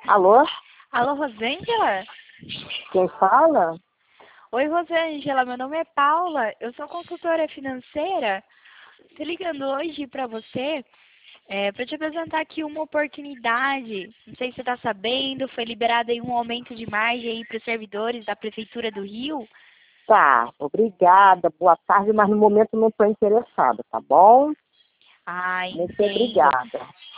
Alô? Alô, Rosângela? Quem fala? Oi, Rosângela, meu nome é Paula, eu sou consultora financeira. Estou ligando hoje para você para te apresentar aqui uma oportunidade. Não sei se você está sabendo, foi liberado aí um aumento de margem aí para os servidores da Prefeitura do Rio. Tá, obrigada, boa tarde, mas no momento não estou interessada, tá bom? Ah, Muito entendo. obrigada.